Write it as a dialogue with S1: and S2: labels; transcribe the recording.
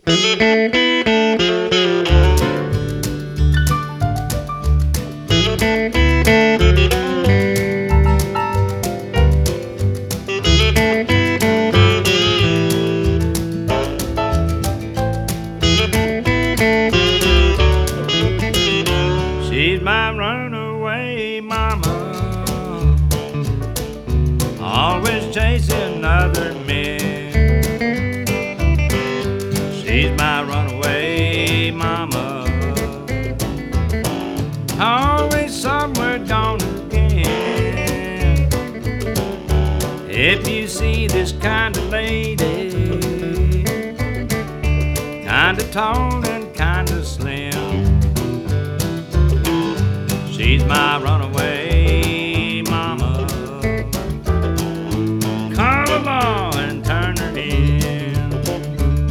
S1: She's my runaway mama, always chasing other men. She's my runaway mama, always somewhere gone again. If you see this kind of lady, kind of tall and kind of slim, she's my runaway